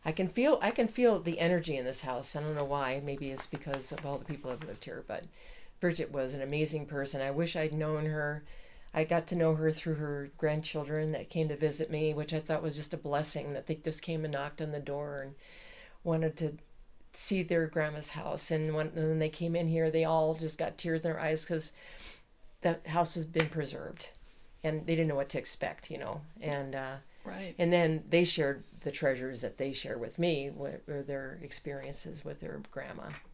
I can feel the energy in this house. I don't know why. Maybe it's because of all the people that have lived here, but Bridget was an amazing person. I wish I'd known her. I got to know her through her grandchildren that came to visit me, which I thought was just a blessing that they just came and knocked on the door and wanted to see their grandma's house. And when they came in here, they all just got tears in their eyes because that house has been preserved, and they didn't know what to expect, you know. Right. And then they shared the treasures that they share with me, were their experiences with their grandma.